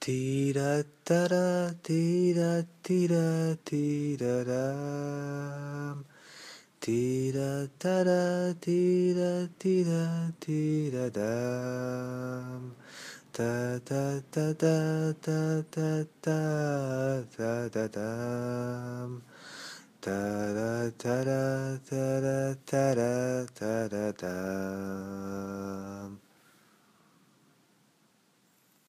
Tira tara tira tira tira ram. Tira tara tira tira tira ram. Ta ta ta ta ta ta ta ta ta dam. Ta ra ta ra ta ra ta ra ta ra